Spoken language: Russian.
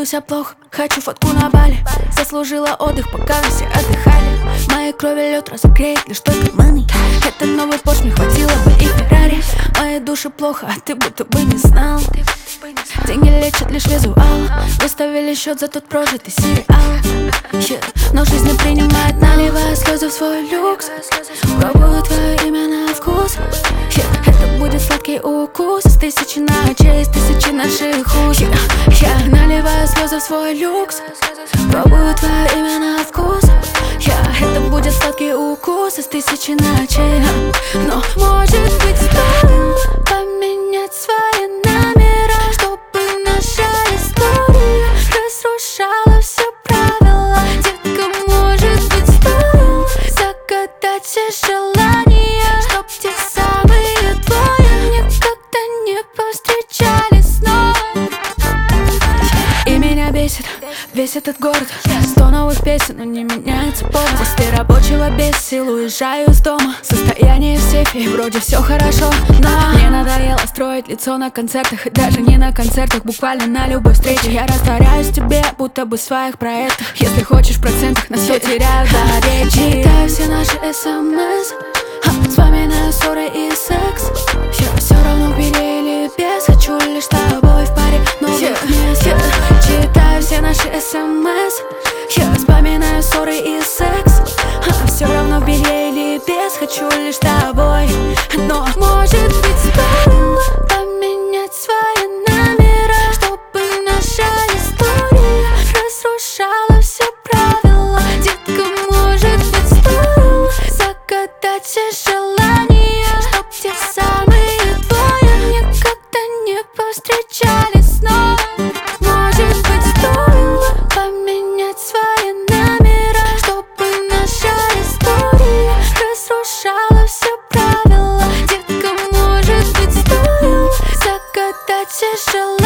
чувствую себя плохо, хочу фотку на Бали. Заслужила отдых, пока все отдыхали. В моей крови лед разогреет лишь только money. Это новый Порш, мне хватило бы и Феррари. Моей душе плохо, а ты будто бы не знал. Деньги лечат лишь визуал. Выставили счет за тот прожитый сериал. Но жизнь не принимает, наливая слезы в свой люкс. Пробую твое имя на вкус. Это будет сладкий укус из тысячи ночей, из тысячи наших уст. Я наливаю слезы в свой люкс. Пробую твое имя на вкус. Это будет сладкий укус из тысячи ночей. Но может быть стоило поменять свои номера, чтобы наша история разрушала все правила. Детка, может быть стоило загадать все желания, чтоб те самые двое никогда не повстречались снова. И меня бесит весь этот город. 100 новых песен, но не меняется повод. После рабочего без сил уезжаю из дома. Состояние в сейфе, вроде все хорошо, но мне надоело строить лицо на концертах. И даже не на концертах, буквально на любой встрече. Я растворяюсь в тебе, будто бы в своих проектах. Если хочешь в процентах, на все теряю до речи. Читаю все наши смс, вспоминаю ссоры и секс. Я все равно в беде или без, хочу лишь с тобой в паре новых мест. Читаю все наши смс, я вспоминаю ссоры и секс. Все равно в белье или без, хочу лишь с тобой. Но может быть стоило поменять свои номера, чтобы наша история разрушала все правила. Детка, может быть стоило загадать все желания, чтоб те самые двое никогда не повстречались снова. Может быть стоило поменять свои номера, чтобы наша история разрушала все правила. Детка, может быть стоило загадать все желания.